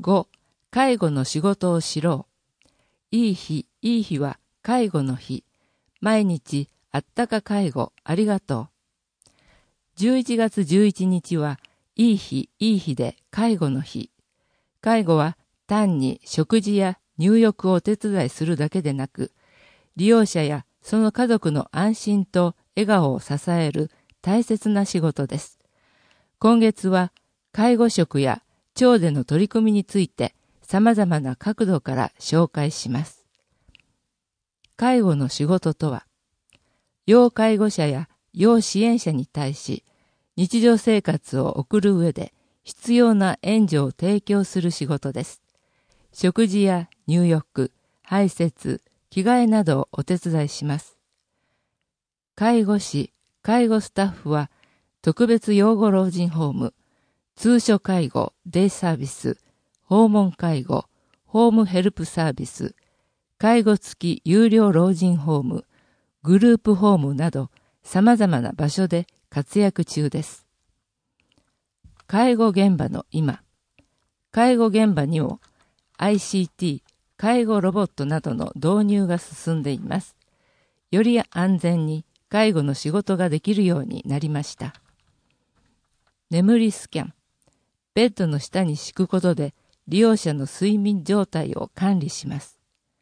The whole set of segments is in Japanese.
5、介護の仕事を知ろう。いい日は介護の日。毎日あったか介護ありがとう。11月11日はいい日で介護の日。介護は単に食事や入浴をお手伝いするだけでなく、利用者やその家族の安心と笑顔を支える大切な仕事です。今月は介護職や町での取り組みについて様々な角度から紹介します。介護の仕事とは、要介護者や要支援者に対し日常生活を送る上で必要な援助を提供する仕事です。食事や入浴、排泄、着替えなどをお手伝いします。介護士、介護スタッフは特別養護老人ホーム、通所介護、デイサービス、訪問介護、ホームヘルプサービス、介護付き有料老人ホーム、グループホームなど様々な場所で活躍中です。介護現場の今、介護現場にも ICT、介護ロボットなどの導入が進んでいます。より安全に介護の仕事ができるようになりました。眠りスキャン。ベッドの下に敷くことで利用者の睡眠状態を管理します。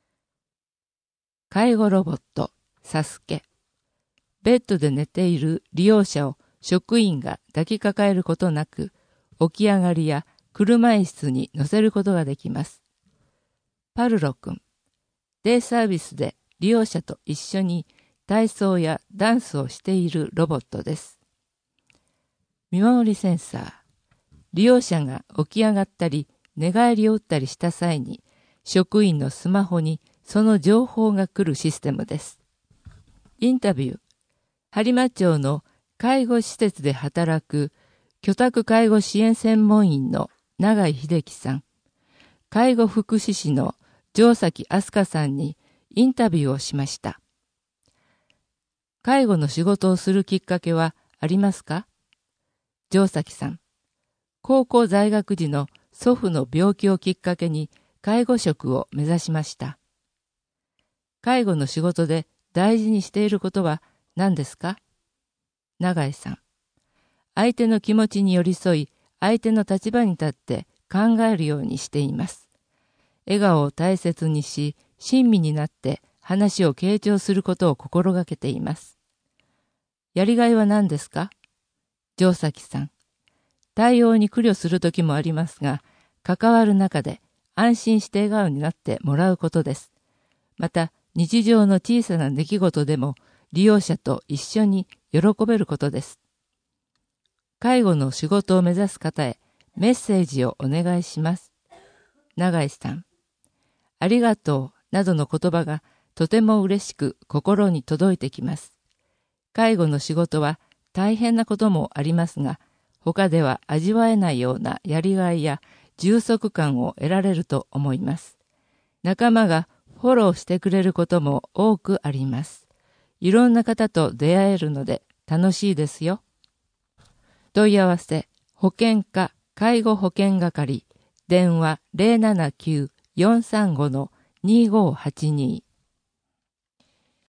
介護ロボット、サスケ。ベッドで寝ている利用者を職員が抱きかかえることなく、起き上がりや車椅子に乗せることができます。パルロ君。デイサービスで利用者と一緒に体操やダンスをしているロボットです。見守りセンサー。利用者が起き上がったり寝返りを打ったりした際に職員のスマホにその情報が来るシステムです。インタビュー。播磨町の介護施設で働く居宅介護支援専門員の永井秀樹さん、介護福祉士の城崎飛鳥さんにインタビューをしました。介護の仕事をするきっかけはありますか？城崎さん、高校在学時の祖父の病気をきっかけに介護職を目指しました。介護の仕事で大事にしていることは何ですか？永井さん、相手の気持ちに寄り添い、相手の立場に立って考えるようにしています。笑顔を大切にし、親身になって話を傾聴することを心がけています。やりがいは何ですか？城崎さん、対応に苦慮する時もありますが、関わる中で安心して笑顔になってもらうことです。また、日常の小さな出来事でも利用者と一緒に喜べることです。介護の仕事を目指す方へメッセージをお願いします。永井さん、ありがとうなどの言葉がとても嬉しく心に届いてきます。介護の仕事は大変なこともありますが、他では味わえないようなやりがいや充足感を得られると思います。仲間がフォローしてくれることも多くあります。いろんな方と出会えるので楽しいですよ。問い合わせ、保健課介護保険係、電話 079-435-2582